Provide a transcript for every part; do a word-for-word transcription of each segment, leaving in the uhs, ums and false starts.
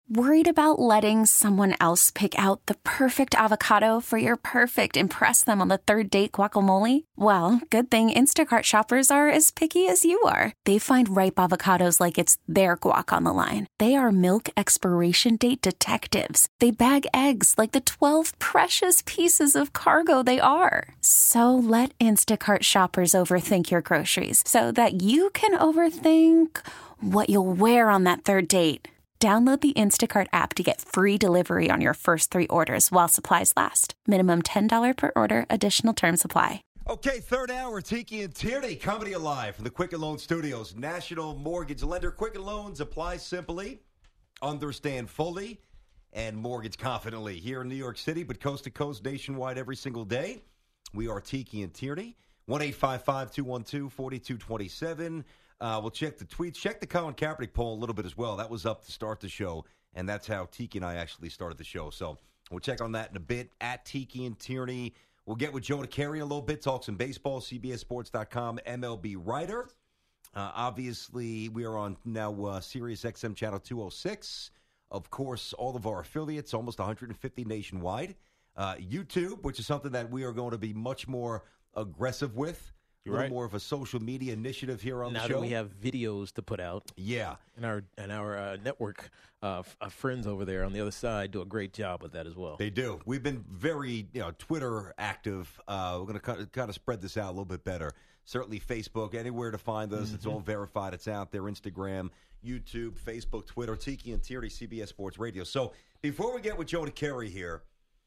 Worried about letting someone else pick out the perfect avocado for your perfect impress them on the third date guacamole? Well, good thing Instacart shoppers are as picky as you are. They find ripe avocados like it's their guac on the line. They are milk expiration date detectives. They bag eggs like the twelve precious pieces of cargo they are. So let Instacart shoppers overthink your groceries so that you can overthink what you'll wear on that third date. Download the Instacart app to get free delivery on your first three orders while supplies last. Minimum ten dollars per order. Additional terms apply. Okay, third hour, Tiki and Tierney, coming to you live from the Quicken Loan Studios. National Mortgage Lender. Quicken Loans apply simply, understand fully, and mortgage confidently. Here in New York City, but coast to coast, nationwide every single day. We are Tiki and Tierney. one eight five five, two one two, four two two seven. Uh, we'll check the tweets. Check the Colin Kaepernick poll a little bit as well. That was up to start the show, and that's how Tiki and I actually started the show. So we'll check on that in a bit. At Tiki and Tierney. We'll get with Joe DeCarry a little bit, talk some baseball, C B S Sports dot com, M L B writer. Uh, obviously, we are on now uh, Sirius X M Channel two oh six. Of course, all of our affiliates, almost one hundred fifty nationwide. Uh, YouTube, which is something that we are going to be much more aggressive with. A little right. more of a social media initiative here on now the show. Now that we have videos to put out. Yeah. And our and our uh, network uh, f- uh, friends over there on the other side do a great job with that as well. They do. We've been very you know, Twitter active. Uh, we're going to kind of, kind of spread this out a little bit better. Certainly Facebook, anywhere to find us. Mm-hmm. It's all verified. It's out there. Instagram, YouTube, Facebook, Twitter, Tiki and Tierney, C B S Sports Radio. So before we get with Joe DeCarry here,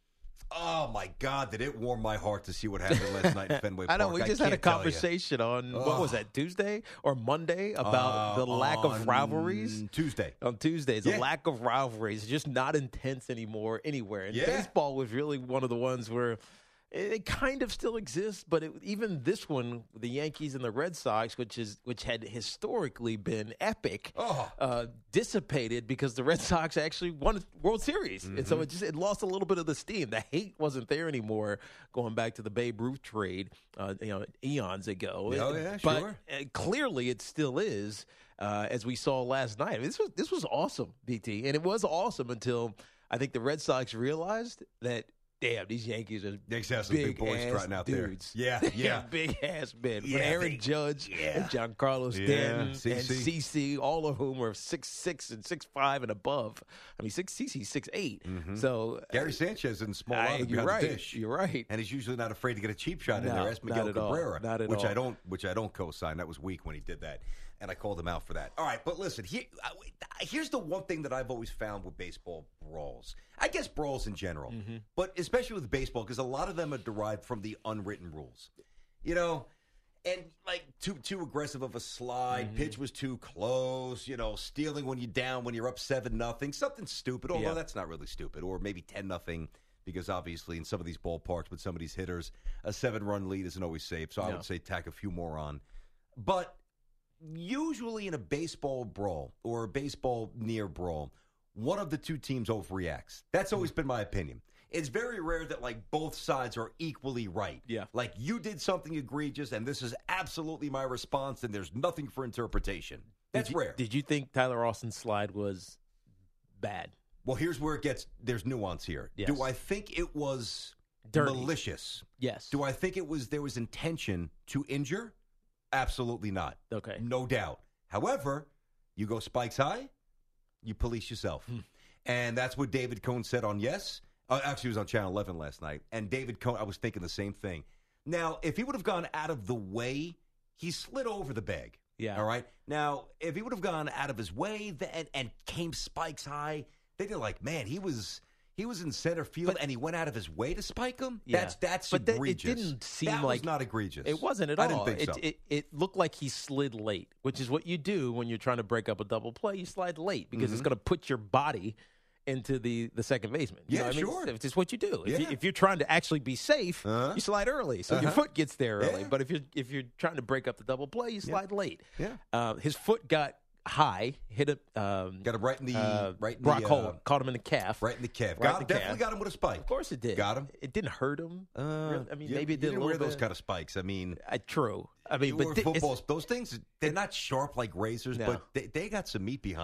oh, my God, did it warm my heart to see what happened last night in Fenway Park. I know, we just I had a conversation on, oh. what was that, Tuesday or Monday, about uh, the lack of rivalries? Tuesday. On Tuesdays, yeah. the lack of rivalries, just not intense anymore anywhere. And yeah. baseball was really one of the ones where it kind of still exists, but it, even this one, the Yankees and the Red Sox, which is which had historically been epic, oh. uh, dissipated because the Red Sox actually won a World Series, mm-hmm. and so it just it lost a little bit of the steam. The hate wasn't there anymore, going back to the Babe Ruth trade, uh, you know, eons ago. Oh yeah, but sure. Uh, clearly, it still is, uh, as we saw last night. I mean, this was this was awesome, B T, and it was awesome until I think the Red Sox realized that. Damn, these Yankees are big, big, big boys trotting out dudes. there. Yeah, yeah. big ass men. Yeah, Aaron they, Judge yeah. and Giancarlo yeah. Stanton C C. and C C, all of whom are six six and six five and above. I mean, six C C's six eight. Mm-hmm. So Gary uh, Sanchez in small I, you're right. the dish. You're right. And he's usually not afraid to get a cheap shot no, in there. That's Miguel not Cabrera, all. Not at which all. I don't, which I don't co-sign. That was weak when he did that, and I called him out for that. All right, but listen, here, here's the one thing that I've always found with baseball brawls. I guess brawls in general, mm-hmm. but especially with baseball, because a lot of them are derived from the unwritten rules. You know, and like too too aggressive of a slide, mm-hmm. pitch was too close, you know, stealing when you're down, when you're up seven nothing, something stupid, although yeah. that's not really stupid, or maybe ten nothing, because obviously in some of these ballparks with some of these hitters, a seven-run lead isn't always safe, so I no. would say tack a few more on. But usually in a baseball brawl or a baseball near brawl, one of the two teams overreacts. That's always been my opinion. It's very rare that, like, both sides are equally right. Yeah. Like, you did something egregious, and this is absolutely my response, and there's nothing for interpretation. That's did you, rare. Did you think Tyler Austin's slide was bad? Well, here's where it gets – there's nuance here. Yes. Do I think it was Dirty. malicious? Yes. Do I think it was there was intention to injure? Absolutely not. Okay. No doubt. However, you go spikes high, you police yourself. Hmm. And that's what David Cohn said on Yes. Uh, actually, it was on Channel eleven last night. And David Cohn, I was thinking the same thing. Now, if he would have gone out of the way, he slid over the bag. Yeah. All right? Now, if he would have gone out of his way and, and came spikes high, they'd be like, man, he was he was in center field but, and he went out of his way to spike him? Yeah. That's that's but egregious. It didn't seem that like was not egregious. It wasn't at I all. didn't think it, so. It, it looked like he slid late, which is what you do when you're trying to break up a double play. You slide late because mm-hmm. it's going to put your body into the, the second baseman. You yeah, know what sure. I mean? It's just what you do. Yeah. If, you, if you're trying to actually be safe, uh-huh. you slide early, so uh-huh. your foot gets there early. Yeah. But if you're if you're trying to break up the double play, you slide yeah. late. Yeah. Uh, his foot got high, hit it. Um, got him right in the uh, right in Brock the, Holt uh, caught him in the calf. Right in the calf. Right Got in the definitely calf. got him with a spike. Of course it did. Got him. It didn't hurt him. Uh, really. I mean, you, maybe it did you a little wear bit. those kind of spikes. I mean, uh, true. I mean, but or th- footballs, those things, they're not sharp like razors, no. but they, they got some meat behind them.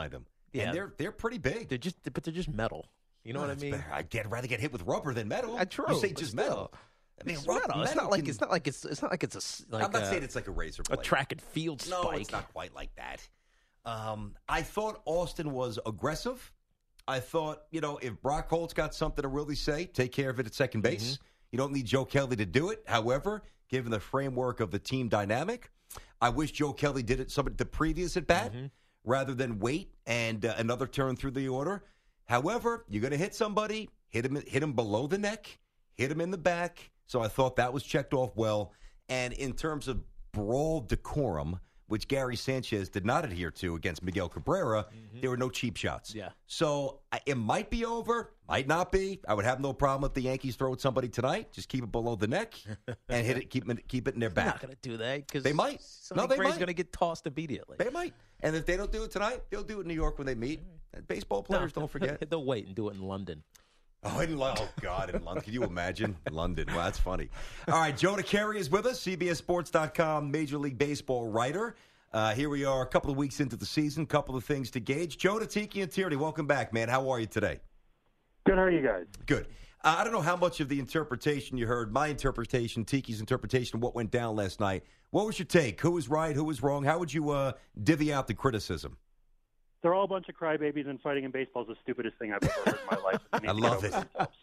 Yeah. and they're they're pretty big. They're just, but they're just metal. You know Oh, what I that's mean? better. I'd get, rather get hit with rubber than metal. Uh, true, You say but just still. metal. I mean, It's rub- metal. It's metal not like can- it's not like it's it's not like it's a s- like I'm not a, saying it's like a razor a blade. track and field No, spike. it's not quite like that. Um, I thought Austin was aggressive. I thought, you know, if Brock Holt's got something to really say, take care of it at second base. Mm-hmm. You don't need Joe Kelly to do it. However, given the framework of the team dynamic, I wish Joe Kelly did it some the previous at bat Mm-hmm. rather than wait and uh, another turn through the order. However, you're going to hit somebody, hit him, hit him below the neck, hit him in the back. So I thought that was checked off well. And in terms of brawl decorum, which Gary Sanchez did not adhere to against Miguel Cabrera, mm-hmm. there were no cheap shots. Yeah. So I- it might be over, might not be. I would have no problem if the Yankees throw at somebody tonight. Just keep it below the neck and hit it, keep it, keep it in their They're back. not going to do that because They might. Sonny No, they Gray's might. going to get tossed immediately. They might. And if they don't do it tonight, they'll do it in New York when they meet. And baseball players, No, don't forget. They'll wait and do it in London. Oh, in London. Oh, God, in London. Can you imagine? London. Well, that's funny. All right, Jonah Carey is with us, C B S Sports dot com Major League Baseball writer. Uh, here we are a couple of weeks into the season, couple of things to gauge. Jonah, Tiki, and Tierney, welcome back, man. How are you today? Good. How are you guys? Good. Uh, I don't know how much of the interpretation you heard, my interpretation, Tiki's interpretation of what went down last night. What was your take? Who was right? Who was wrong? How would you uh, divvy out the criticism? They're all a bunch of crybabies, and fighting in baseball is the stupidest thing I've ever heard in my life. I love it.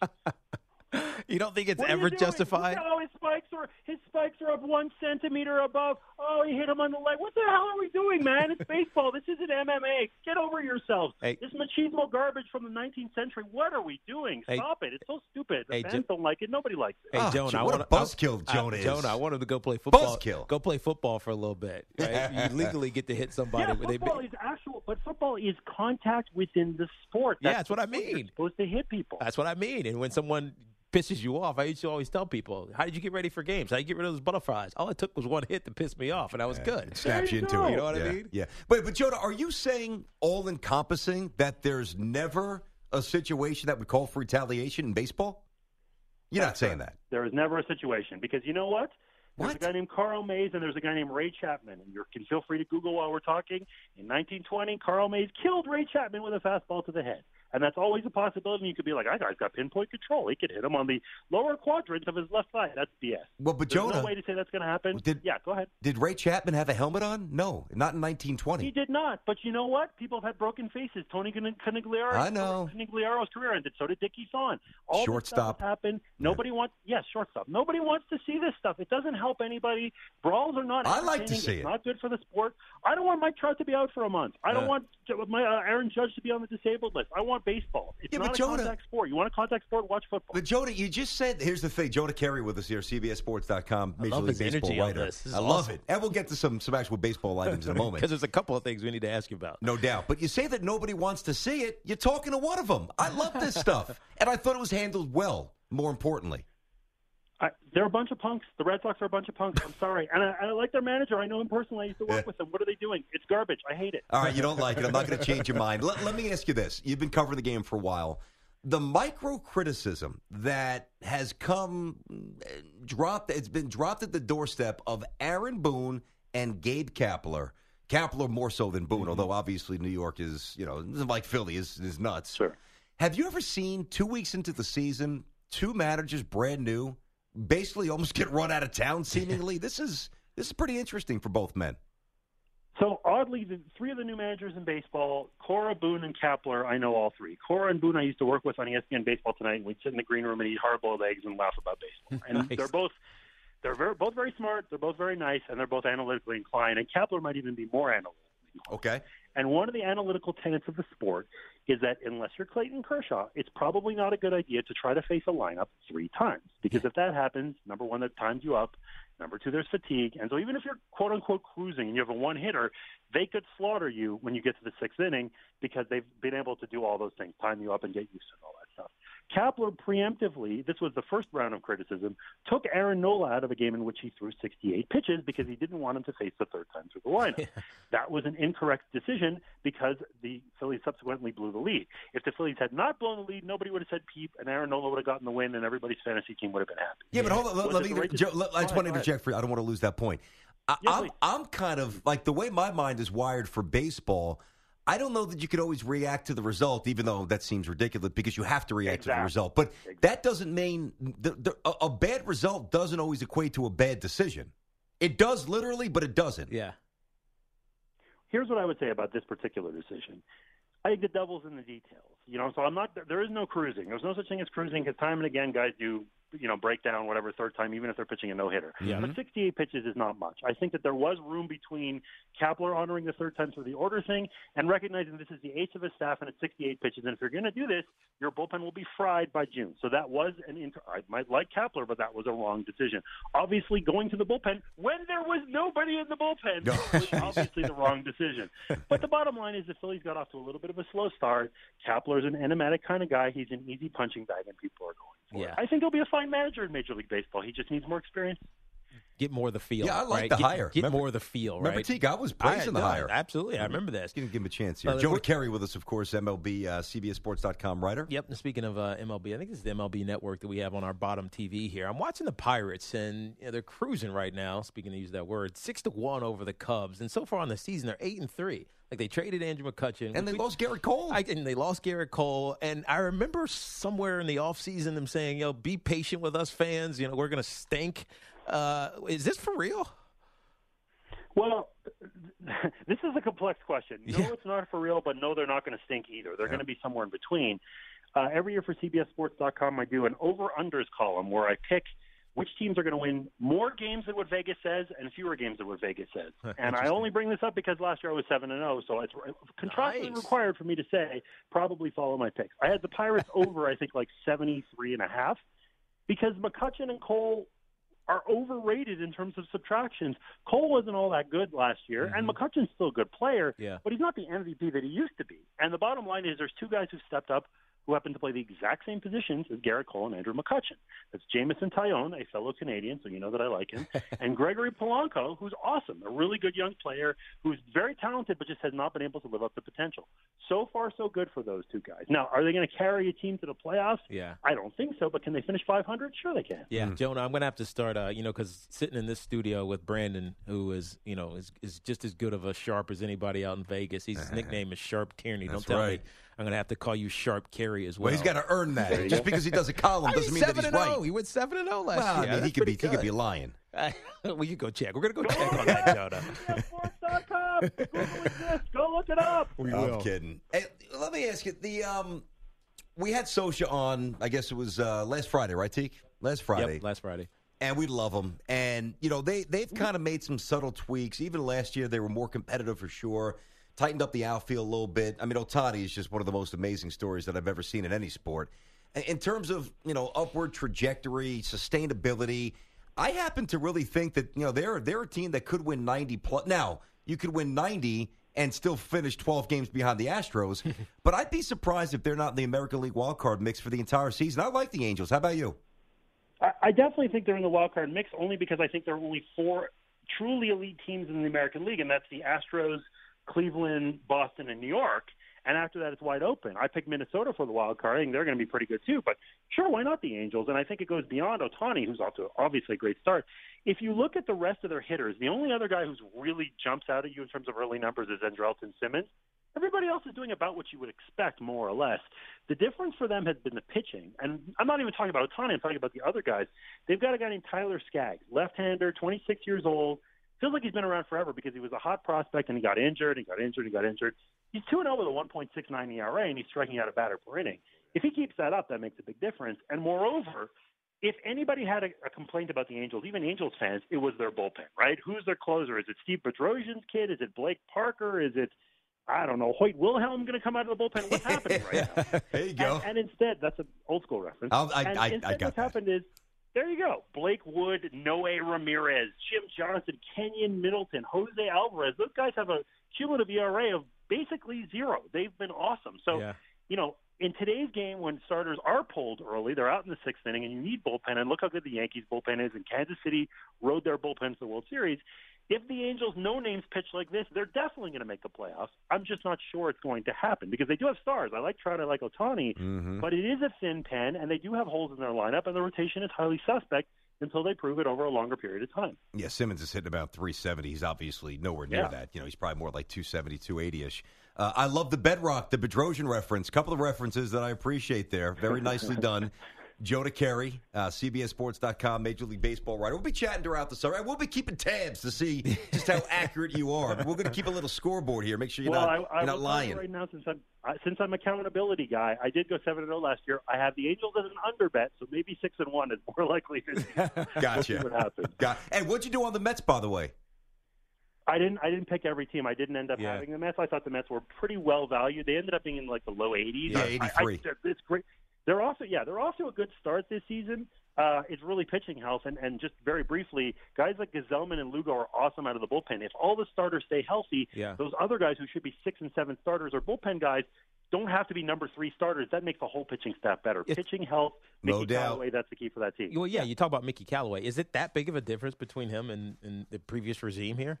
You don't think it's What are ever you doing? justified? Oh, his spikes are his spikes are up one centimeter above. Oh, he hit him on the leg. What the hell are we doing, man? It's baseball. This isn't M M A. Get over yourselves. Hey. This machismo garbage from the nineteenth century. What are we doing? Hey. Stop it. It's so stupid. The Hey, fans Jo- don't like it. Nobody likes it. Hey, Oh, Jonah, gee, I what want a buzzkill Jonah is. Jonah, I want him to go play football. Buzzkill. Go play football for a little bit. Right? You legally get to hit somebody. Yeah, but they- football is actual, but football is contact within the sport. Yeah, that's what I the sport. You're mean. supposed to hit people. That's what I mean. And when someone pisses you off, I used to always tell people, how did you get ready for games? How did you get rid of those butterflies? All it took was one hit to piss me off, and I was good. It snaps There you you into go. it. You know what I yeah, mean? Yeah. But, but Jonah, are you saying all-encompassing that there's never a situation that would call for retaliation in baseball? You're not saying that. There is never a situation because you know what? There's What? a guy named Carl Mays and there's a guy named Ray Chapman. And you can feel free to Google while we're talking. In nineteen twenty, Carl Mays killed Ray Chapman with a fastball to the head. And that's always a possibility. And you could be like, that guy's got pinpoint control. He could hit him on the lower quadrant of his left thigh. That's B S. Well, but There's Jonah, no way to say that's going to happen. Did- yeah, go ahead. did Ray Chapman have a helmet on? No, not in nineteen He twenty. did not. But you know what? People have had broken faces. Tony Can- Canigliaro. I know. Canigliaro's career ended. So did Dickie Thon. All this Shortstop. stuff has happened. Nobody wants. Yes, shortstop. Nobody wants to see this stuff. It doesn't help anybody. Brawls are not. I like to entertaining. see it's it. Not good for the sport. I don't want Mike Trout to be out for a month. I don't Uh. want my uh, Aaron Judge to be on the disabled list. I want baseball. It's Yeah, but not a Jonah- contact sport. You want a contact sport? Watch football. But Jonah, you just said, here's the thing. Jonah Carey with us here, C B S Sports dot com Major love League his Baseball energy on writer. this. This is I love awesome. it. And we'll get to some, some actual baseball items in a moment. Because there's a couple of things we need to ask you about. No doubt. But you say that nobody wants to see it. You're talking to one of them. I love this stuff. And I thought it was handled well, more importantly. I, they're a bunch of punks. The Red Sox are a bunch of punks. I'm sorry. And I, I like their manager. I know him personally. I used to work Yeah. with them. What are they doing? It's garbage. I hate it. All right, you don't like it. I'm not going to change your mind. Let, let me ask you this. You've been covering the game for a while. The micro criticism that has come uh, dropped, it's been dropped at the doorstep of Aaron Boone and Gabe Kapler. Kapler more so than Boone, although obviously New York is, you know, like Philly is, is nuts. Sure. Have you ever seen two weeks into the season, two managers brand new, basically almost get run out of town seemingly? This is this is pretty interesting for both men. So oddly, the three of the new managers in baseball, Cora, Boone, and Kapler, I know all three. Cora and Boone I used to work with on E S P N Baseball Tonight, and we'd sit in the green room and eat hard-boiled eggs and laugh about baseball. And Nice. they're both they're very, both very smart, they're both very nice, and they're both analytically inclined. And Kapler might even be more analytically inclined. Okay. And one of the analytical tenets of the sport is that unless you're Clayton Kershaw, it's probably not a good idea to try to face a lineup three times. Because if that happens, number one, that times you up. Number two, there's fatigue. And so even if you're quote-unquote cruising and you have a one-hitter, they could slaughter you when you get to the sixth inning because they've been able to do all those things, time you up and get used to all that stuff. Kapler preemptively, this was the first round of criticism, took Aaron Nola out of a game in which he threw sixty-eight pitches because he didn't want him to face the third time through the lineup. That was an incorrect decision because the Phillies subsequently blew the lead. If the Phillies had not blown the lead, nobody would have said peep, and Aaron Nola would have gotten the win, and everybody's fantasy team would have been happy. Yeah, but hold on. Let, Was let it me. the right Joe, decision? let- I just Go want to ahead, go interject for you. I don't want to lose that point. I, Yeah, I'm, please. I'm kind of like the way my mind is wired for baseball. I don't know that you could always react to the result, even though that seems ridiculous because you have to react Exactly. to the result. But Exactly. that doesn't mean the, the, a, a bad result doesn't always equate to a bad decision. It does literally, but it doesn't. Yeah. Here's what I would say about this particular decision. I think the devil's in the details. You know, so I'm not. There is no cruising. There's no such thing as cruising because time and again, guys do you know break down whatever third time, even if they're pitching a no hitter. Yeah. But sixty-eight pitches is not much. I think that there was room between Kapler honoring the third time through the order thing and recognizing this is the eighth of his staff and it's sixty-eight pitches. And if you're going to do this, your bullpen will be fried by June. So that was an. Inter- I might like Kapler, but that was a wrong decision. Obviously, going to the bullpen when there was nobody in the bullpen was obviously the wrong decision. But the bottom line is the Phillies got off to a little bit of a slow start. Kapler's an enigmatic kind of guy. He's an easy punching bag, and people are going for Yeah. it. I think he'll be a fine manager in Major League Baseball. He just needs more experience. Get more of the feel. Yeah, I like right? the get, hire. Get Remember- more of the feel, Remember, right? Teague, I was praising the no, hire. Absolutely. I remember this. Give him a chance here. Uh, Jonah we're- Carey with us, of course, M L B, uh, C B S Sports dot com writer. Yep. And speaking of uh, M L B, I think this is the M L B network that we have on our bottom T V here. I'm watching the Pirates, and you know, they're cruising right now. Speaking to use that word, six to one over the Cubs, and so far on the season, they're eight and three. Like they traded Andrew McCutchen, And they we- lost Garrett Cole. I, and they lost Garrett Cole. And I remember somewhere in the offseason them saying, "Yo, be patient with us fans. You know, we're going to stink." Uh, is this for real? Well, this is a complex question. No, Yeah. it's not for real, but no, they're not going to stink either. They're going to be somewhere in between. Uh, every year for C B S Sports dot com, I do an over-unders column where I pick which teams are going to win more games than what Vegas says and fewer games than what Vegas says. And I only bring this up because last year I was seven and oh, so it's contractually Nice. required for me to say probably follow my picks. I had the Pirates over, I think, like seventy-three and a half because McCutchen and Cole are overrated in terms of subtractions. Cole wasn't all that good last year, and McCutchen's still a good player, Yeah. but he's not the M V P that he used to be. And the bottom line is there's two guys who stepped up who happen to play the exact same positions as Garrett Cole and Andrew McCutchen. That's Jamison Tyone, a fellow Canadian, so you know that I like him, and Gregory Polanco, who's awesome, a really good young player who's very talented but just has not been able to live up to potential. So far, so good for those two guys. Now, are they going to carry a team to the playoffs? Yeah. I don't think so, but can they finish five hundred? Sure they can. Yeah, Jonah, I'm going to have to start, uh, you know, because sitting in this studio with Brandon, who is, you know, is, is just as good of a sharp as anybody out in Vegas. His nickname is Sharp Tierney. Don't That's tell right. me I'm going to have to call you Sharp Carey as well. Well, he's got to earn that. Just because he does a column I doesn't mean, mean that seven he's and oh. right. He went seven and zero last Well, I year. mean, he That's could be pretty he could be good. lying. we could go check. We're going to go check on that, Jonah. C B S Sports dot com. Google exists. Go look it up. We I'm will. kidding. Hey, let me ask you. The um, we had Sosha on. I guess it was uh, last Friday, right, Teak? Last Friday. Yep, last Friday. And we love them. And, you know, they, they've kind of made some subtle tweaks. Even last year, they were more competitive for sure. Tightened up the outfield a little bit. I mean, Ohtani is just one of the most amazing stories that I've ever seen in any sport. In terms of, you know, upward trajectory, sustainability, I happen to really think that, you know, they're, they're a team that could win ninety plus. Now, you could win ninety and still finish twelve games behind the Astros. But I'd be surprised if they're not in the American League wildcard mix for the entire season. I like the Angels. How about you? I, I definitely think they're in the wild card mix only because I think there are only four truly elite teams in the American League, and that's the Astros, Cleveland, Boston, and New York. And after that, it's wide open. I picked Minnesota for the wild card. I think they're going to be pretty good too. But sure, why not the Angels? And I think it goes beyond Ohtani, who's off to obviously a great start. If you look at the rest of their hitters, the only other guy who's really jumps out at you in terms of early numbers is Andrelton Simmons. Everybody else is doing about what you would expect, more or less. The difference for them has been the pitching. And I'm not even talking about Ohtani. I'm talking about the other guys. They've got a guy named Tyler Skaggs, left-hander, twenty-six years old. Feels like he's been around forever because he was a hot prospect and he got injured, he got injured, he got injured. He's two and oh with a one point six nine E R A, and he's striking out a batter per inning. If he keeps that up, that makes a big difference. And moreover, if anybody had a, a complaint about the Angels, even Angels fans, it was their bullpen, right? Who's their closer? Is it Steve Bedrosian's kid? Is it Blake Parker? Is it, I don't know, Hoyt Wilhelm going to come out of the bullpen? What's happening right now? There you go. And, and instead, that's an old school reference. I'll- I- and I- I instead got what's that. happened is, there you go. Blake Wood, Noe Ramirez, Jim Johnson, Kenyon Middleton, Jose Alvarez. Those guys have a cumulative E R A of basically zero. They've been awesome. So, Yeah. you know, in today's game when starters are pulled early, they're out in the sixth inning, and you need bullpen, and look how good the Yankees' bullpen is, and Kansas City rode their bullpen to the World Series. If the Angels no-names pitch like this, they're definitely going to make the playoffs. I'm just not sure it's going to happen because they do have stars. I like Trout, I like Ohtani, Mhm. but it is a thin pen, and they do have holes in their lineup, and the rotation is highly suspect until they prove it over a longer period of time. Yeah, Simmons is hitting about three seventy. He's obviously nowhere near Yeah. that. You know, he's probably more like two seventy, two eighty-ish. Uh, I love the Bedrock, the Bedrosian reference. Couple of references that I appreciate there. Very nicely done. Jonah Carey, uh, C B S Sports dot com, Major League Baseball writer. We'll be chatting throughout the summer. We'll be keeping tabs to see just how accurate you are. But we're going to keep a little scoreboard here. Make sure you're well, not, I, you're I not will lying. tell you right now, since I'm I, since I'm accountability guy, I did go seven and zero last year. I have the Angels as an under bet, so maybe six and one is more likely. To Gotcha. We'll see what happens. Got, and what'd you do on the Mets, by the way? I didn't. I didn't pick every team. I didn't end up Yeah. having the Mets. I thought the Mets were pretty well valued. They ended up being in like the low eighties. Yeah, I- eighty-three. I, I, it's great. They're also yeah. They're off to a good start this season. Uh, it's really pitching health, and, and just very briefly, guys like Gazelman and Lugo are awesome out of the bullpen. If all the starters stay healthy, Yeah. those other guys who should be six and seven starters or bullpen guys don't have to be number three starters. That makes the whole pitching staff better. If- pitching health, No Mickey doubt. Callaway, that's the key for that team. Well, yeah, you talk about Mickey Callaway. Is it that big of a difference between him and, and the previous regime here?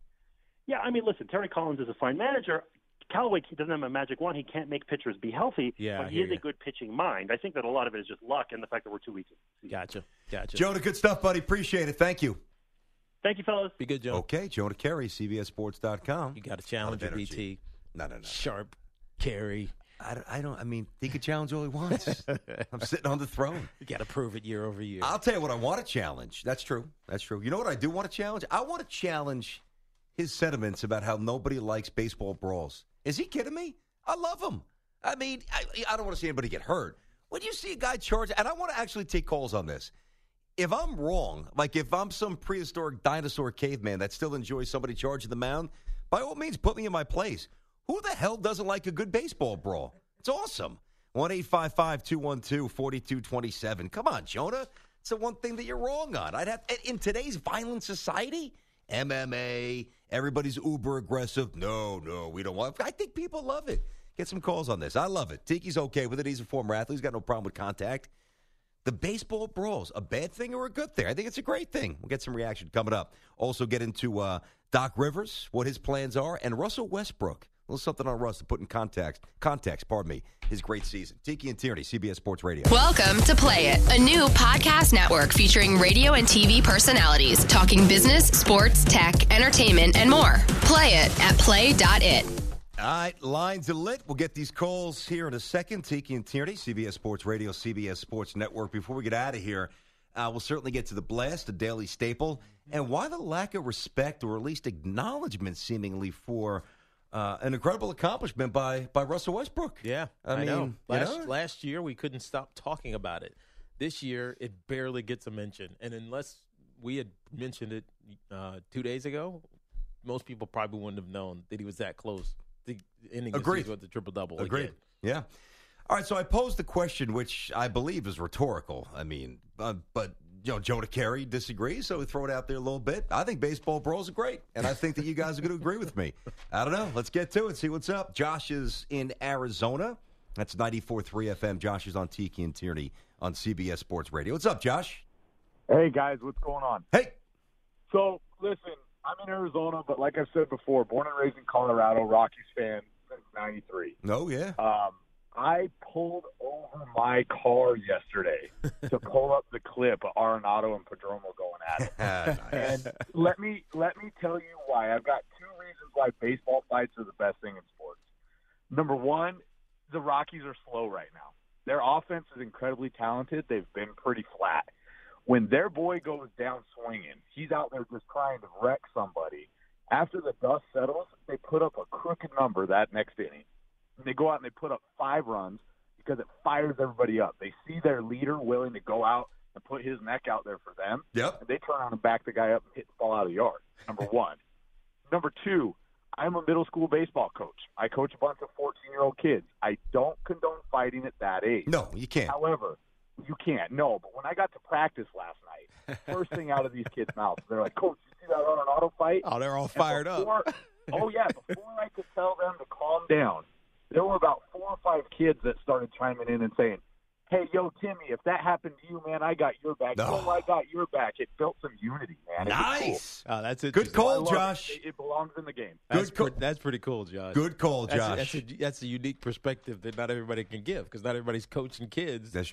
Yeah, I mean, listen, Terry Collins is a fine manager. Callaway doesn't have a magic wand. He can't make pitchers be healthy, Yeah, I but he hear is a you. good pitching mind. I think that a lot of it is just luck and the fact that we're two weeks in. Gotcha. Gotcha. Jonah, good stuff, buddy. Appreciate it. Thank you. Thank you, fellas. Be good, Joe. Okay, Jonah Carey, C B S Sports dot com. You got a challenger, Lot of B energy. T. No, no, no. Sharp, Carey. I don't, I don't. I mean, he could challenge all he wants. I'm sitting on the throne. You got to prove it year over year. I'll tell you what I want to challenge. That's true. That's true. You know what I do want to challenge? I want to challenge his sentiments about how nobody likes baseball brawls. Is he kidding me? I love him. I mean, I, I don't want to see anybody get hurt. When you see a guy charge, and I want to actually take calls on this. If I'm wrong, like if I'm some prehistoric dinosaur caveman that still enjoys somebody charging the mound, by all means, put me in my place. Who the hell doesn't like a good baseball brawl? It's awesome. one eight five five, two one two, four two two seven. Come on, Jonah. It's the one thing that you're wrong on. I'd have in today's violent society, M M A, everybody's uber aggressive. No, no, we don't want. I think people love it. Get some calls on this. I love it. Tiki's okay with it. He's a former athlete. He's got no problem with contact. The baseball brawls, a bad thing or a good thing? I think it's a great thing. We'll get some reaction coming up. Also get into uh, Doc Rivers, what his plans are, and Russell Westbrook. A little something on Russ to put in context, context, pardon me, his great season. Tiki and Tierney, C B S Sports Radio. Welcome to Play It, a new podcast network featuring radio and T V personalities talking business, sports, tech, entertainment, and more. Play it at play dot it. All right, lines are lit. We'll get these calls here in a second. Tiki and Tierney, C B S Sports Radio, C B S Sports Network. Before we get out of here, uh, we'll certainly get to the blast, a daily staple, and why the lack of respect or at least acknowledgement seemingly for uh, an incredible accomplishment by, by Russell Westbrook. Yeah, I I, mean, know. you Last, know? last year, we couldn't stop talking about it. This year, it barely gets a mention. And unless we had mentioned it uh, two days ago, most people probably wouldn't have known that he was that close to ending the Agreed. season with the triple-double Agreed. again. Yeah. All right, so I posed the question, which I believe is rhetorical. I mean, uh, but, you know, Jonah Carey disagrees, so we throw it out there a little bit. I think baseball brawls are great, and I think that you guys are going to agree with me. I don't know. Let's get to it, see what's up. Josh is in Arizona. That's ninety-four point three F M. Josh is on Tiki and Tierney on C B S Sports Radio. What's up, Josh? Hey, guys, what's going on? Hey. So, listen, I'm in Arizona, but like I said before, born and raised in Colorado, Rockies fan since ninety-three. Oh, yeah. Um, I pulled over my car yesterday to pull up the clip of Arenado and Perdomo going at it. Ah, nice. And let me let me tell you why. I've got two reasons why baseball fights are the best thing in sports. Number one, the Rockies are slow right now. Their offense is incredibly talented. They've been pretty flat. When their boy goes down swinging, he's out there just trying to wreck somebody. After the dust settles, they put up a crooked number that next inning. And they go out and they put up five runs because it fires everybody up. They see their leader willing to go out and put his neck out there for them. Yep. And they turn around and back the guy up and hit the ball out of the yard, number one. Number two, I'm a middle school baseball coach. I coach a bunch of fourteen-year-old kids. I don't condone fighting at that age. No, you can't. However, you can't. No, but when I got to practice last night, first thing out of these kids' mouths, they're like, Coach, you see that Arenado fight? Oh, they're all And fired before, up. Oh, yeah. Before I could tell them to calm down, there were about four or five kids that started chiming in and saying, hey, yo, Timmy, if that happened to you, man, I got your back. No. Yo, I got your back. It built some unity, man. It was cool. Nice. Oh, that's it. Good I call, love Josh. It. It, it belongs in the game. That's, Good call. pre- that's pretty cool, Josh. Good call, That's a, Josh. that's, a, that's a unique perspective that not everybody can give because not everybody's coaching kids. That's true.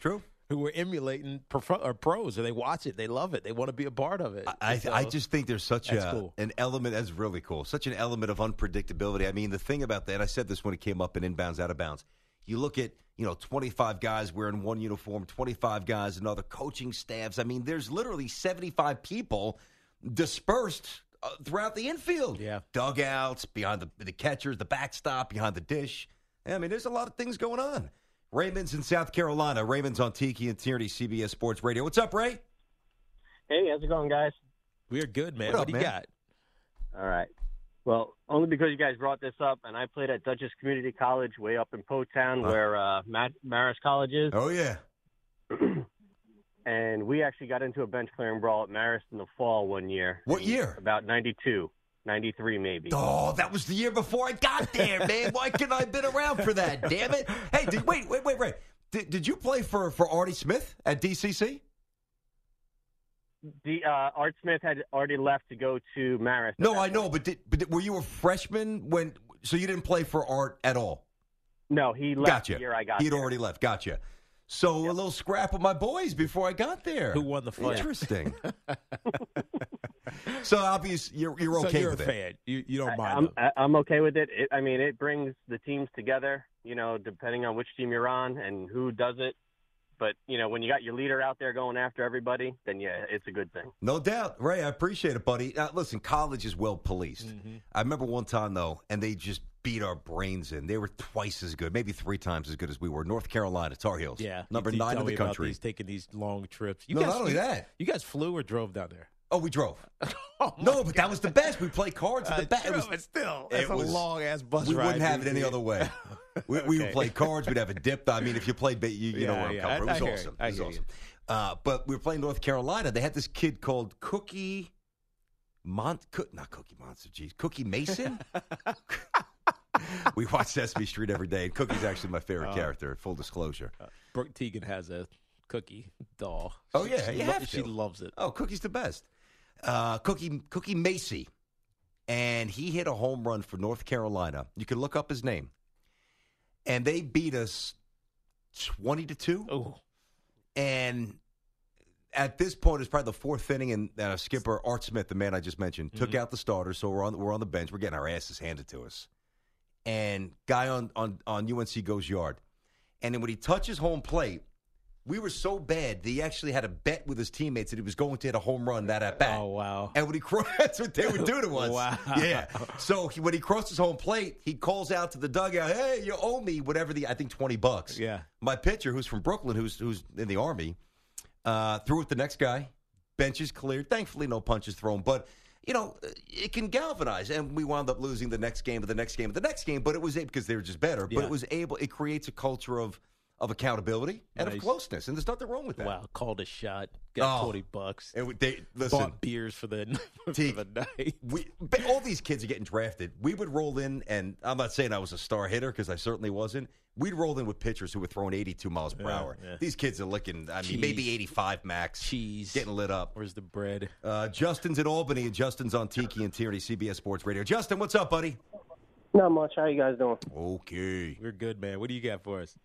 who are emulating pro, or pros, and they watch it, they love it, they want to be a part of it. I, so, I just think there's such a, cool. an element that's really cool, such an element of unpredictability. I mean, the thing about that, I said this when it came up in Inbounds, Out of Bounds. You look at, you know, twenty-five guys wearing one uniform, twenty-five guys in other coaching staffs. I mean, there's literally seventy-five people dispersed uh, throughout the infield. Yeah. Dugouts, behind the, the catchers, the backstop, behind the dish. I mean, there's a lot of things going on. Raymond's in South Carolina. Raymond's on Tiki and Tierney, C B S Sports Radio. What's up, Ray? Hey, how's it going, guys? We're good, man. What What, up, do you man? got? All right. Well, only because you guys brought this up, and I played at Dutchess Community College way up in Potown, Huh. where uh, Matt Marist College is. Oh, yeah. And we actually got into a bench clearing brawl at Marist in the fall one year. What year? About ninety-two, ninety-three maybe. Oh, that was the year before I got there, man. Why couldn't I have been around for that? Damn it. Hey, did, wait, wait, wait, wait. Did, did you play for, for Artie Smith at D C C? The uh, Art Smith had already left to go to Marist. No, I know, but, did, but did, were you a freshman when? So you didn't play for Art at all? No, he left Gotcha. the year I got He'd there. already left. Gotcha. So Yep. a little scrap with my boys before I got there. Who won the fight? Interesting. So obvious, you're you're So okay you're with a it. fan. You you don't I, mind I'm, them. I- I'm okay with it. it. I mean, it brings the teams together, you know, depending on which team you're on and who does it. But, you know, when you got your leader out there going after everybody, then, yeah, it's a good thing. No doubt. Ray, I appreciate it, buddy. Now, listen, college is well policed. Mm-hmm. I remember one time, though, and they just beat our brains in. They were twice as good, maybe three times as good as we were. North Carolina, Tar Heels. Yeah, Number You- you nine tell in the me about country. these, taking these long trips. You No, guys, not only you- that. You guys flew or drove down there? Oh, we drove. Oh, my No, but that was the best. We played cards at the Uh, back. true, It was, but still, it that's a was- long ass bus we ride. wouldn't have it dude. any other way. We, we would Okay. play cards. We'd have a dip. I mean, if you played, ba- you, you know Yeah, where I'm yeah. coming from. I- It I was hear awesome. you. I It was hear you. awesome. Uh, but we were playing North Carolina. They had this kid called Cookie Mon, Cook, not Cookie Monster, geez, Cookie Mason. We watch Sesame Street every day, and Cookie's actually my favorite Oh. character. Full disclosure. Brooke Teagan has a cookie doll. Oh, She- yeah, she, you lo- have she to. loves it. Oh, Cookie's the best. Uh, Cookie Cookie Macy, and he hit a home run for North Carolina. You can look up his name, and they beat us twenty to two. Oh, And at this point, it's probably the fourth inning, and uh, skipper Art Smith, the man I just mentioned, took out the starters. So we're on we're on the bench. We're getting our asses handed to us. And guy on on on U N C goes yard, and then when he touches home plate, we were so bad that he actually had a bet with his teammates that he was going to hit a home run that at bat. oh wow. And when he cro- that's what they would do to us. Wow. Yeah. So he, when he crosses home plate, he calls out to the dugout, "Hey, you owe me whatever the I think twenty bucks." Yeah. My pitcher, who's from Brooklyn, who's who's in the Army, uh, threw it the next guy. Bench is cleared. Thankfully, no punches thrown. But you know, it can galvanize, and we wound up losing the next game, of the next game, of the next game. But it was because they were just better. But Yeah. it was able. It creates a culture of of accountability and Nice. of closeness, and there's nothing wrong with that. Wow, called a shot, got Oh. twenty bucks, And we- they listen. bought beers for the for T- the night. We, but all these kids are getting drafted. We would roll in, and I'm not saying I was a star hitter because I certainly wasn't. We'd roll in with pitchers who were throwing eighty-two miles per Yeah, hour. yeah. These kids are looking, I mean, Cheese. maybe eighty-five max. Cheese. Getting lit up. Where's the bread? Uh, Justin's in Albany, and Justin's on Tiki and Tierney, C B S Sports Radio. Justin, what's up, buddy? Not much. How you guys doing? Okay. We're good, man. What do you got for us?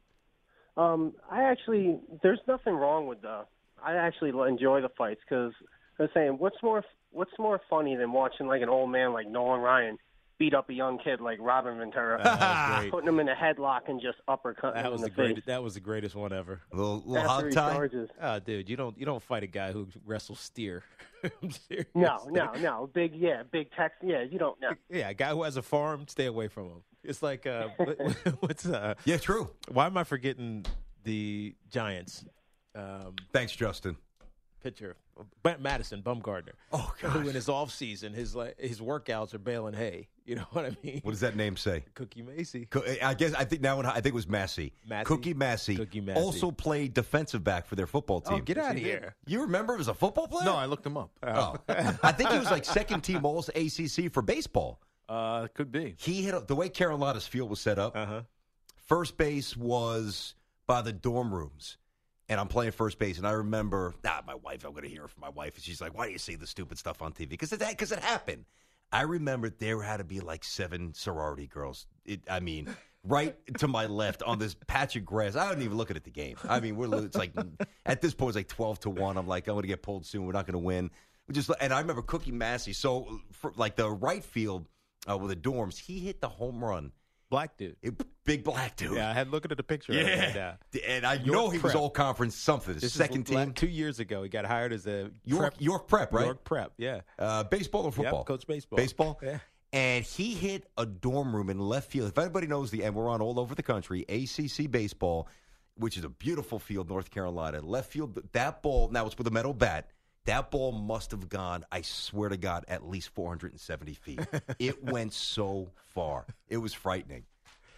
Um, I actually, there's nothing wrong with the. I actually enjoy the fights because I'm saying, what's more, what's more funny than watching like an old man like Nolan Ryan beat up a young kid like Robin Ventura, That was great. putting him in a headlock and just uppercutting That him was in the the great. face That was the greatest one ever. A little, little after hog he tie. charges. Oh, dude, you don't you don't fight a guy who wrestles steer. I'm serious. No, no, no. Big, yeah, big Tex. Yeah, you don't know. Yeah, a guy who has a farm, stay away from him. It's like uh, what, what's uh? Yeah, true. Why am I forgetting the Giants um, Thanks, Justin. pitcher? Brent Madison, Bumgardner. Oh, Who in gosh. his off season, his like his workouts are baling hay. You know what I mean? What does that name say? Cookie Macy. Co- I guess I think now I think it was Massey. Massey? Cookie Massey. Cookie Massey. Also played defensive back for their football team. Oh, get out of here! You remember him as a football player? No, I looked him up. Oh, I think he was like second team All A C C for baseball. Uh, could be. He hit a, the way Carolina's field was set up. Uh huh. First base was by the dorm rooms, and I'm playing first base. And I remember, ah, my wife. I'm going to hear it from my wife, and she's like, "Why do you say the stupid stuff on T V?" Because it because it happened. I remember there had to be like seven sorority girls. It, I mean, right to my left on this patch of grass. I wasn't even looking at the game. I mean, we're it's like at this point it's like twelve to one. I'm like, I'm going to get pulled soon. We're not going to win. We just and I remember Cookie Massey. So for, like the right field uh, with the dorms, he hit the home run. Black dude. It, big black dude. Yeah, I had looking at the picture. Yeah. Right and I York know he Prep. was all conference something. This second is, team. Two years ago, he got hired as a York prep, York Prep, right? York Prep, yeah. Uh, baseball or football? Yep, coach baseball. Baseball? Yeah. And he hit a dorm room in left field. If anybody knows the, and we're on all over the country, A C C baseball, which is a beautiful field, North Carolina. Left field, that ball, now it's with a metal bat. That ball must have gone, I swear to God, at least four hundred seventy feet. It went so far. It was frightening.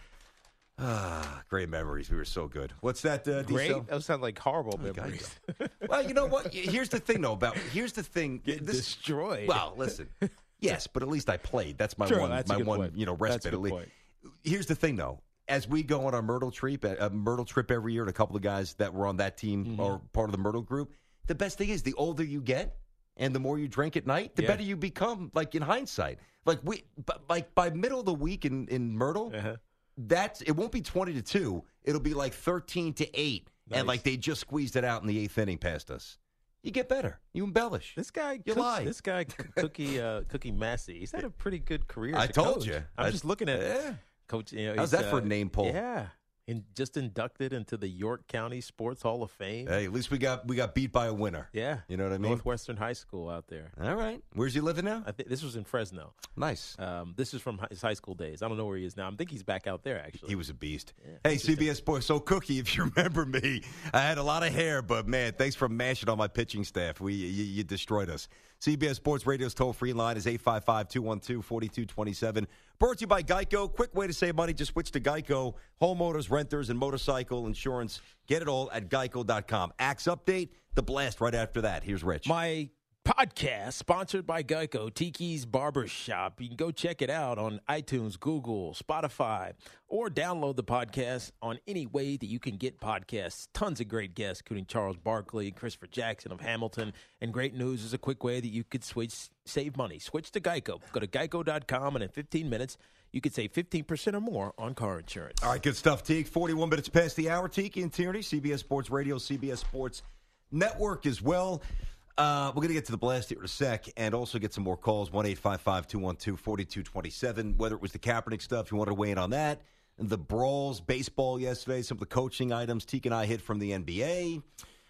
Ah, great memories. We were so good. What's that, uh, Great? D-cell? Those sound like horrible memories. Well, you know what? Here's the thing, though. About here's the thing. Get This- destroyed. Well, listen. Yes, but at least I played. That's my Sure, one. that's a my good one. point. You know, That's respite. a At good least. point. Here's the thing, though. As we go on our Myrtle trip, a Myrtle trip every year, and a couple of guys that were on that team Mm-hmm. are part of the Myrtle group. The best thing is the older you get, and the more you drink at night, the Yeah. better you become. Like in hindsight, like we, but like by middle of the week in in Myrtle, Uh-huh. that's it won't be twenty to two. It'll be like thirteen to eight, Nice. and like they just squeezed it out in the eighth inning past us. You get better. You embellish. This guy, You Cook- lie. this guy, Cookie uh, Cookie Massey, he's had a pretty good career. As I a told coach. you. I'm I- just looking at Yeah. Coach. You know, How's he's, that for a uh, name pull? Yeah, and just inducted into the York County Sports Hall of Fame. Hey, at least we got we got beat by a winner. Yeah, You know what I mean? Northwestern High School out there. All right. Where's he living now? I think this was in Fresno. Nice. Um, this is from hi- his high school days. I don't know where he is now. I think he's back out there actually. He was a beast. Hey, C B S Sports. So, Cookie, if you remember me, I had a lot of hair, but man, thanks for mashing on my pitching staff. We you, you destroyed us. C B S Sports Radio's toll-free line is eight five five, two one two, four two two seven. Brought to you by Geico. Quick way to save money. Just switch to Geico. Homeowners, renters, and motorcycle insurance. Get it all at geico dot com. Axe update, the blast right after that. Here's Rich. My podcast sponsored by Geico, Tiki's Barbershop. You can go check it out on iTunes, Google, Spotify, or download the podcast on any way that you can get podcasts. Tons of great guests, including Charles Barkley, Christopher Jackson of Hamilton. And great news is a quick way that you could switch, save money. Switch to Geico. Go to geico dot com, and in fifteen minutes, you could save fifteen percent or more on car insurance. All right, good stuff, Teak. forty-one minutes past the hour. Tiki and Tierney, C B S Sports Radio, C B S Sports Network as well. Uh, we're going to get to the blast here in a sec and also get some more calls, one eight five five, two one two, four two two seven, whether it was the Kaepernick stuff, you wanted to weigh in on that, the brawls, baseball yesterday, some of the coaching items Teak and I hit from the N B A.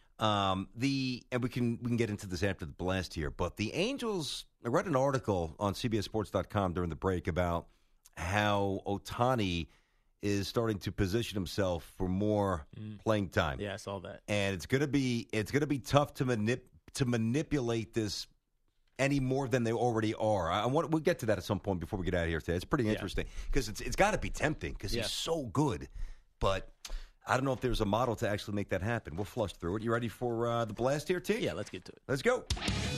Um, the and we can we can get into this after the blast here, but the Angels, I read an article on C B S Sports dot com during the break about how Ohtani is starting to position himself for more Mm. playing time. Yeah, I saw that. And it's gonna be it's gonna be tough to manip to manipulate this any more than they already are. I, I want we'll get to that at some point before we get out of here today. It's pretty Yeah. interesting because it's it's got to be tempting because Yeah. he's so good, but I don't know if there's a model to actually make that happen. We'll flush through it. You ready for uh, the blast here, T? Yeah, let's get to it. Let's go.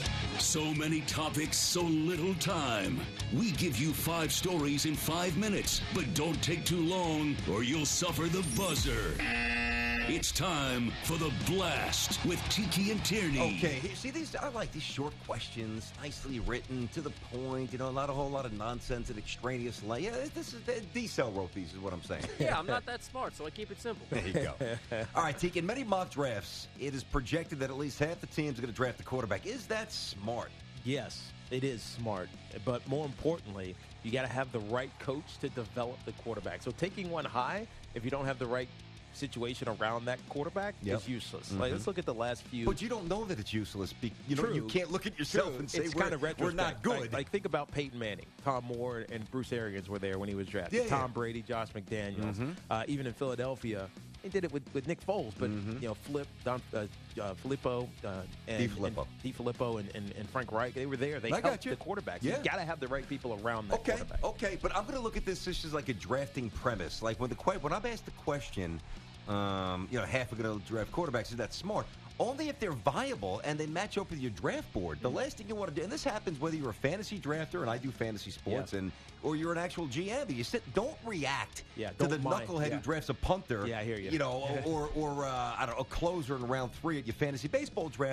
So many topics, so little time. We give you five stories in five minutes, but don't take too long or you'll suffer the buzzer. It's time for the blast with Tiki and Tierney. Okay, here- see these? I like these short questions, nicely written, to the point. You know, not a whole lot of nonsense and extraneous. Like, yeah, this is D-Cell wrote these. Is what I'm saying. Yeah, I'm not that smart, so I keep it simple. There you go. All right, Teak, in many mock drafts, it is projected that at least half the teams are going to draft a quarterback. Is that smart? Yes, it is smart. But more importantly, you got to have the right coach to develop the quarterback. So taking one high, if you don't have the right situation around that quarterback, Yep. is useless. Mhm. Like, let's look at the last few. But you don't know that it's useless. Be- you know, True. you can't look at yourself True. and say it's we're, kind of we're not good. Like, like, think about Peyton Manning, Tom Moore, and Bruce Arians were there when he was drafted. Yeah, yeah. Tom Brady, Josh McDaniels. Mhm. Uh, even in Philadelphia, they did it with, with Nick Foles. But Mhm. you know, Flip, Don, uh, uh, Filippo, uh, and DiFilippo. and DiFilippo, and, and, and Frank Reich, they were there. They I helped got you. the quarterback. Yeah. You got to have the right people around that Okay, quarterback. okay, but I'm going to look at this just as like a drafting premise. Like when the que- when I'm asked the question, um, you know, half are going to draft quarterbacks. Is that smart? Only if they're viable and they match up with your draft board. The last thing you want to do, and this happens whether you're a fantasy drafter, and I do fantasy sports, Yeah. and or you're an actual G M. You sit, don't react Yeah, to the don't mind. knucklehead Yeah. who drafts a punter. Yeah, I hear you. You know, or or uh, I don't know, a closer in round three at your fantasy baseball draft. Yep.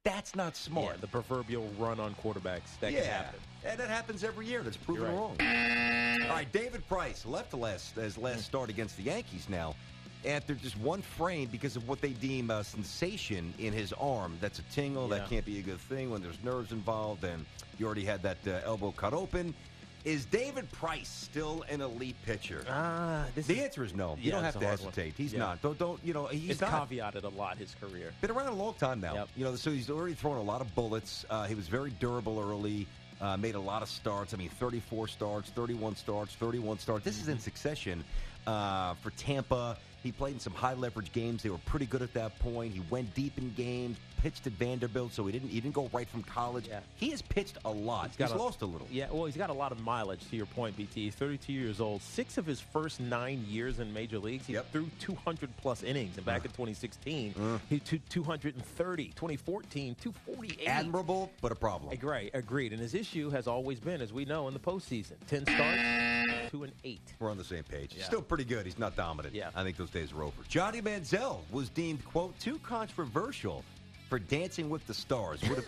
That's not smart. Yeah, the proverbial run on quarterbacks. That yeah. can happen. And that happens every year. That's proven You're wrong. All right, David Price left the last, his last start against the Yankees now after just one frame because of what they deem a sensation in his arm. That's a tingle. Yeah. That can't be a good thing when there's nerves involved, and you already had that uh, elbow cut open. Is David Price still an elite pitcher? Ah, this the is, answer is no. yeah, You don't have it's to a hard one. hesitate. He's Yeah. not. Don't, don't, you know, he's It's not. caveated a lot his career. Been around a long time now. Yep. You know, so he's already thrown a lot of bullets. Uh, he was very durable early. Uh, made a lot of starts. I mean, thirty-four starts, thirty-one starts, thirty-one starts. This is in succession uh, for Tampa. He played in some high-leverage games. They were pretty good at that point. He went deep in games, pitched at Vanderbilt, so he didn't he didn't go right from college. Yeah. He has pitched a lot. He's, got he's a- lost a little. Yeah, well, he's got a lot of mileage, to your point, B T. He's thirty-two years old. Six of his first nine years in major leagues, he Yep. threw two hundred plus innings. And back Uh. in twenty sixteen, Uh. he threw two hundred thirty. twenty fourteen, two forty-eight. Admirable, but a problem. Agreed, agreed. And his issue has always been, as we know, in the postseason. ten starts, two and eight. We're on the same page. He's Yeah. still pretty good. He's not dominant. Yeah. I think those days are over. Johnny Manziel was deemed, quote, too controversial for Dancing with the Stars. Would,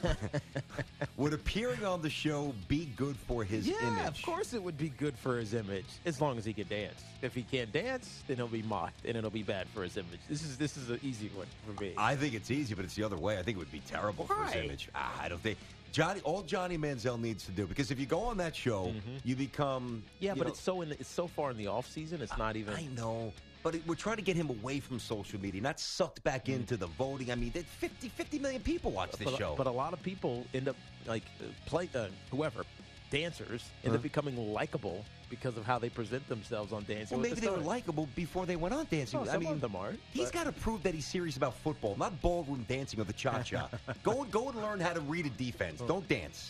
would appearing on the show be good for his yeah, image? of course it would be good for his image, as long as he can dance. If he can't dance, then he'll be mocked, and it'll be bad for his image. This is this is an easy one for me. I think it's easy, but it's the other way. I think it would be terrible for his Right. image. Ah, I don't think Johnny. All Johnny Manziel needs to do, because if you go on that show, you become yeah, you but know- it's so in the, it's so far in the off season. It's not even. I know. But it, we're trying to get him away from social media, not sucked back into the voting. I mean, there's fifty, fifty million people watch this but, show. but a lot of people end up like uh, play uh, whoever dancers end Huh? up becoming likable because of how they present themselves on Dancing well, with maybe the they were Stars. likable before they went on Dancing. Well, I some mean, of them aren't, he's but- got to prove that he's serious about football, not ballroom dancing or the cha-cha. go and go and learn how to read a defense. Don't dance.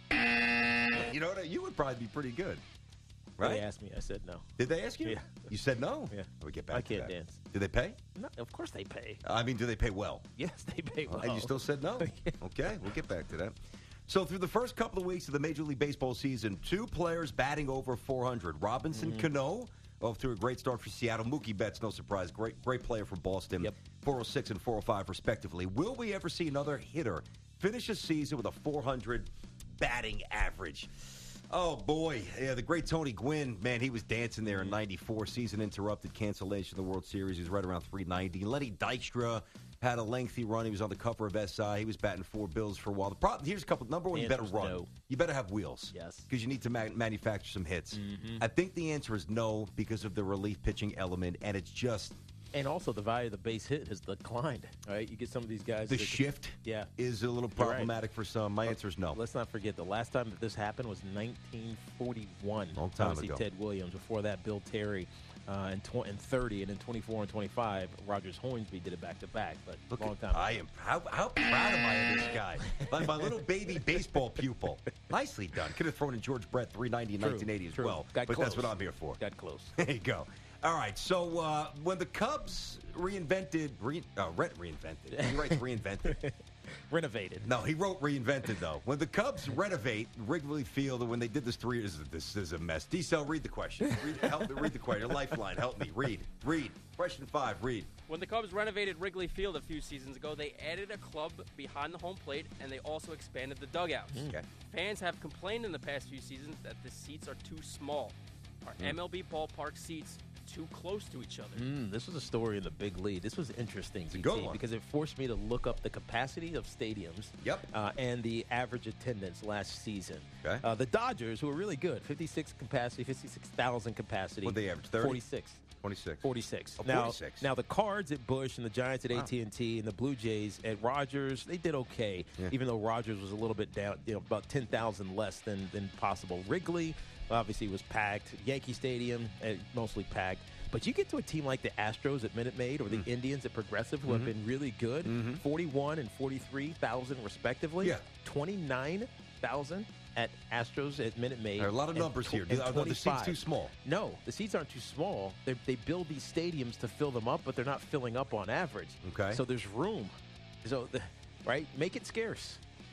You know what? You would probably be pretty good, right? They asked me. I said no. Did they ask you? Yeah. You said no. Yeah. We get back. I to can't that. dance. Do they pay? No, of course they pay. I mean, do they pay well? Yes, they pay well. And you still said no. Okay, we'll get back to that. So through the first couple of weeks of the Major League Baseball season, two players batting over four hundred. Robinson Mm-hmm. Cano, off to a great start for Seattle. Mookie Betts, no surprise, great great player for Boston. Yep. four oh six and four oh five, respectively. Will we ever see another hitter finish a season with a four hundred batting average? Oh, boy. Yeah, the great Tony Gwynn, man, he was dancing there in ninety-four. Season interrupted, cancellation of the World Series. He was right around three ninety. Lenny Dykstra had a lengthy run. He was on the cover of S I. He was batting four bills for a while. The problem, here's a couple. Number one, The you better answer's run. no. You better have wheels. Yes. Because you need to ma- manufacture some hits. Mhm. I think the answer is no because of the relief pitching element, and it's just And also, the value of the base hit has declined. All right, you get some of these guys. the that- shift Yeah. is a little You're right. problematic for some. My answer is no. Let's not forget the last time that this happened was nineteen forty-one. Long time Obviously, ago. Ted Williams. Before that, Bill Terry. Uh, and, tw- and thirty, and then twenty-four and twenty-five, Rogers Hornsby did it back to back, but Look long at- time. I am how, how proud am I of this guy? Like my little baby baseball pupil. Nicely done. Could have thrown in George Brett three ninety in True, nineteen eighty as true. well. Got but that's close. what I'm here for. Got close. There you go. All right. So uh, when the Cubs reinvented, re, uh, re, reinvented. He writes reinvented. Renovated. No, he wrote reinvented though. When the Cubs renovate Wrigley Field, and when they did this three years, this is a mess. D-Cell, read the question. Read, help me read the question. Lifeline, help me read. Read. Question five. Read. When the Cubs renovated Wrigley Field a few seasons ago, they added a club behind the home plate, and they also expanded the dugouts. Okay. Fans have complained in the past few seasons that the seats are too small. Are Mm. M L B ballpark seats too close to each other? Mm, this was a story in the big lead. This was interesting, a B T, good one. because it forced me to look up the capacity of stadiums. Yep. Uh, and the average attendance last season. Okay. Uh, the Dodgers, who were really good, fifty-six capacity, fifty-six thousand capacity. What'd they average, thirty? forty-six. twenty-six. forty-six. Oh, now, forty-six. now the Cards at Busch and the Giants at Wow. A T and T and the Blue Jays at Rogers, they did okay, Yeah. even though Rogers was a little bit down, you know, about ten thousand less than than possible. Wrigley obviously was packed. Yankee Stadium eh, mostly packed. But you get to a team like the Astros at Minute Maid or the Mm. Indians at Progressive, who have been really good, Mhm. forty-one and forty-three thousand respectively. Yeah. twenty-nine thousand at Astros at Minute Maid. There are a lot of and numbers tw- here. and Are the seats twenty-five. too small? No, the seats aren't too small. They they build these stadiums to fill them up, but they're not filling up on average. Okay. So there's room. So, the, right? Make it scarce.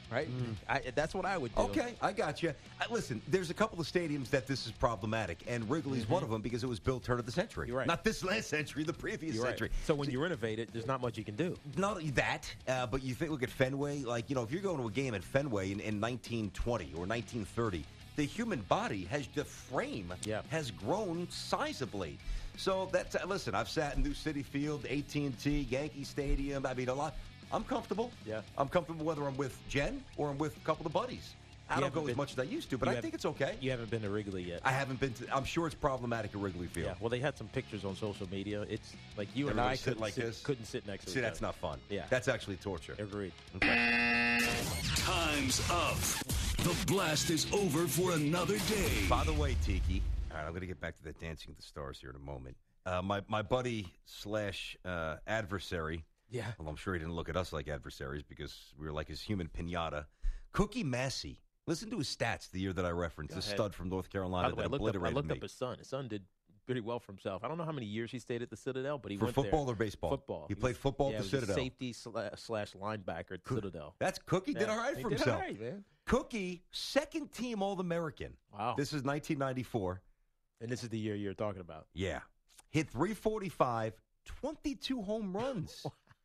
right? Mm. I, that's what I would do. Okay, I got you. Uh, listen, there's a couple of stadiums that this is problematic, and Wrigley's Mm-hmm. one of them because it was built turn of the century. You're right. Not this last century, the previous You're right. century. So when you renovate it, there's not much you can do. Not only that, uh, but you think, look at Fenway. Like, you know, if you're going to a game at Fenway in, in nineteen twenty or nineteen thirty, the human body has, the frame Yeah. has grown sizably. So that's, uh, listen, I've sat in New City Field, A T and T, Yankee Stadium. I mean, a lot. I'm comfortable. Yeah. I'm comfortable whether I'm with Jen or I'm with a couple of buddies. I You don't go haven't as been- much as I used to, but you I have- think it's okay. You haven't been to Wrigley yet. I haven't been to, I'm sure it's problematic at Wrigley Field. Yeah, well, they had some pictures on social media. It's like you and Everybody I sit couldn't like sit, this? couldn't sit next to See, each that's other. not fun. Yeah. That's actually torture. Agreed. Time's up. The blast is over for another day. By the way, Tiki, all right, I'm going to get back to that Dancing with the Stars here in a moment. Uh, my, my buddy slash uh, adversary, Yeah. well, I'm sure he didn't look at us like adversaries because we were like his human pinata. Cookie Massey. Listen to his stats the year that I referenced. Go This ahead. stud from North By Carolina the way, I that looked, up, I obliterated looked me. up his son. His son did pretty well for himself. I don't know how many years he stayed at the Citadel, but he For went football there. or baseball? Football. He played football yeah, at the he was a Citadel. safety slash, slash linebacker at the Citadel. That's Cookie did Yeah, all right he for did himself. all right, man. Cookie, second team All-American. Wow. This is nineteen ninety-four. And this is the year you're talking about. Yeah. Hit three forty-five, twenty-two home runs.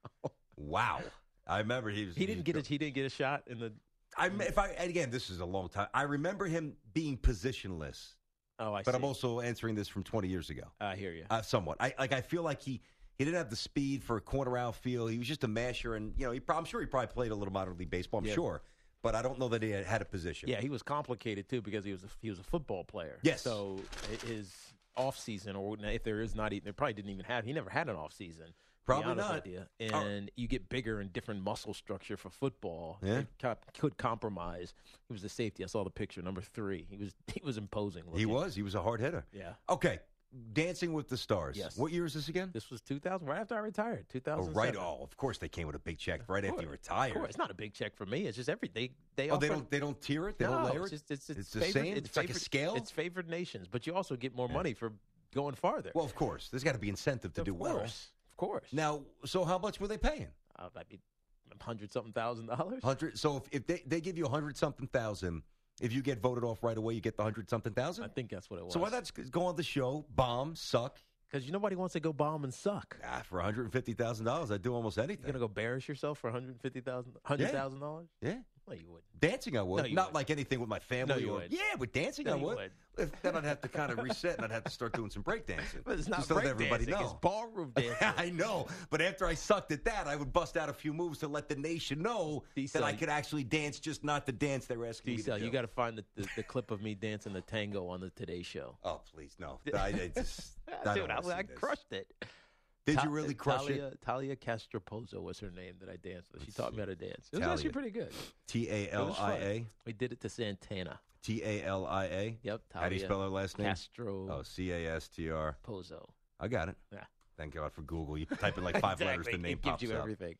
Wow. I remember he was. He didn't get a, he didn't get a shot in the. I if I and again, this is a long time. I remember him being positionless. Oh, I but see. I'm also answering this from twenty years ago. I hear you. Uh, somewhat. I like. I feel like he he didn't have the speed for a corner outfield. He was just a masher, and you know, he, prob- I'm sure he probably played a little minor league baseball. I'm Yeah. sure, but I don't know that he had, had a position. Yeah, he was complicated too because he was a, he was a football player. Yes. So hi- his off season, or if there is not, even, there probably didn't even have. He never had an off season. to be Probably honest not. with you. Oh. And you get bigger and different muscle structure for football. Yeah. It co- could compromise. He was the safety. I saw the picture, number three. He was he was imposing. He looking. was. He was a hard hitter. Yeah. Okay. Dancing with the Stars. Yes. What year is this again? This was two thousand, right after I retired. two Oh, thousand. right. Oh, of course they came with a big check right after you retired. Of course, it's not a big check for me. It's just every they they. Oh, they offer- don't they don't tier it. They no, don't layer it's it. just, it's, it's, It's the favored, same? It's, It's like a favored- scale? It's favored nations, but you also get more money for going farther. Well, of course, there's got to be incentive to of do well. course, of course. Now, so how much were they paying? Uh, that'd be hundred something thousand dollars. Hundred. So if, if they, they give you a hundred something thousand, if you get voted off right away, you get the hundred something I thousand. think that's what it was. So why not just go on the show, bomb, suck? Because you nobody wants to go bomb and suck. Ah, for one hundred and fifty thousand dollars, I'd do almost anything. You're gonna go embarrass yourself for one hundred fifty thousand, hundred thousand dollars? Yeah. No, you wouldn't. Dancing, I would. No, you Not wouldn't. like anything with my family. No, you or, would. Yeah, with dancing, No, I you would. would. If, then I'd have to kind of reset, and I'd have to start doing some break dancing. But it's not just to let break everybody dancing, know. it's ballroom dancing. I know, but after I sucked at that, I would bust out a few moves to let the nation know that I could actually dance, just not the dance they were asking me to D-Cell, do. you got to find the, the, the clip of me dancing the tango on the Today Show. Oh, please, no. I, I just, I Dude, don't I, wanna see I this. crushed it. Did Ta- you really crush Talia, it? Talia Castropozo was her name that I danced with. She Let's taught see. me how to dance. It was Talia. actually pretty good. T A It was L I fun. A? We did it to Santana. T A L I A? Yep. How do you Talia spell her last name? Castro. Oh, C A S T R. Pozo. I got it. Yeah. Thank God for Google. You type in like five letters, Exactly. the name It gives pops you up. everything.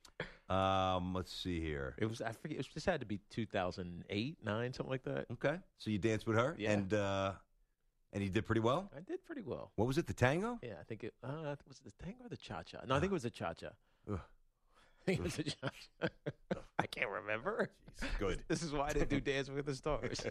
Um, let's see here. It was I forget. It was, this had to be two thousand eight, nine, something like that. Okay, so you danced with her, Yeah. and uh, and you did pretty well. I did pretty well. What was it? The tango? Yeah, I think it uh, was it the tango or the cha cha. No, I think it was the cha cha. Ugh. I think it was the cha cha. I can't remember. Good. This is why I didn't do Dancing with the Stars.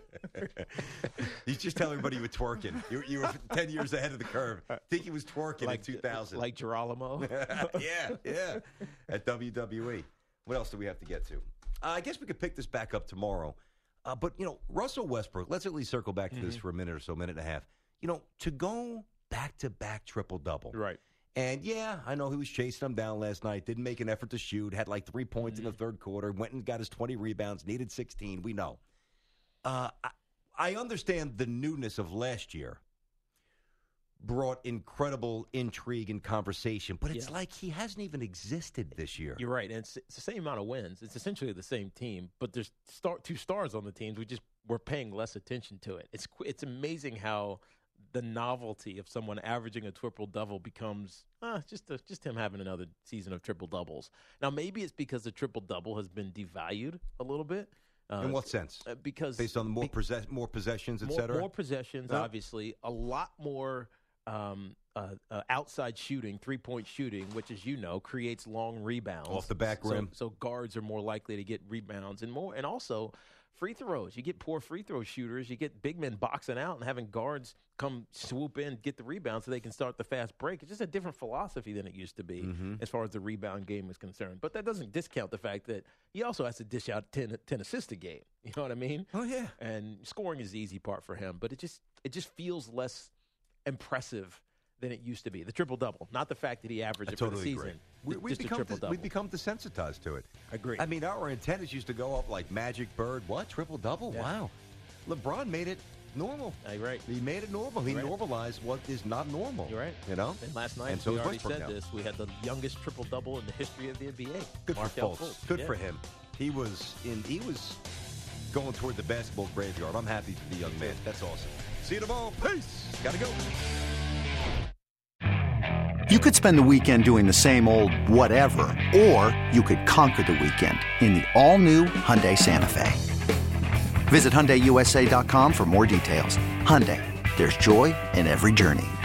You just tell everybody you were twerking. You, you were ten years ahead of the curve. I think he was twerking like in two thousand. like Girolamo. yeah, yeah. At W W E. What else do we have to get to? Uh, I guess we could pick this back up tomorrow. Uh, but, you know, Russell Westbrook, let's at least circle back to this Mhm. for a minute or so, minute and a half. You know, to go back-to-back triple-double. Right. And, yeah, I know he was chasing them down last night, didn't make an effort to shoot, had like three points in the third quarter, went and got his twenty rebounds, needed sixteen. We know. Uh, I, I understand the newness of last year brought incredible intrigue and conversation, but it's Yeah. like he hasn't even existed this year. You're right, and it's, it's the same amount of wins. It's essentially the same team, but there's star, two stars on the teams. We just we're paying less attention to it. It's qu- it's amazing how the novelty of someone averaging a triple double becomes uh, just a, just him having another season of triple doubles. Now maybe it's because the triple double has been devalued a little bit. Uh, In what sense? uh, because Based on more, be- possess- more possessions, et more, cetera? more possessions, Yeah. obviously, a lot more um, uh, uh, outside shooting, three-point shooting, which, as you know, creates long rebounds. Off the back rim. So, so guards are more likely to get rebounds and more. And also free throws. You get poor free throw shooters. You get big men boxing out and having guards come swoop in, get the rebound so they can start the fast break. It's just a different philosophy than it used to be mm-hmm. as far as the rebound game is concerned. But that doesn't discount the fact that he also has to dish out ten, ten assists a game. You know what I mean? Oh, yeah. And scoring is the easy part for him. But it just it just feels less impressive than it used to be. The triple-double, not the fact that he averaged I it totally for the agree. season. We, we've, just a become triple-double. we've become desensitized to it. Agree. I mean, our antennas used to go up like Magic Bird. What? Triple-double? Yeah. Wow. LeBron made it normal. You're right. He made it normal. He You're right. normalized what is not normal. You're right. You know? And last night, and so we is already Westbrook said now. this, we had the youngest triple-double in the history of the N B A. Good Markelle for Fultz. Fultz. Good Yeah. for him. He was in. He was going toward the basketball graveyard. I'm happy for the young man. That's awesome. See you tomorrow. Peace. Gotta go. You could spend the weekend doing the same old whatever, or you could conquer the weekend in the all-new Hyundai Santa Fe. Visit Hyundai U S A dot com for more details. Hyundai, there's joy in every journey.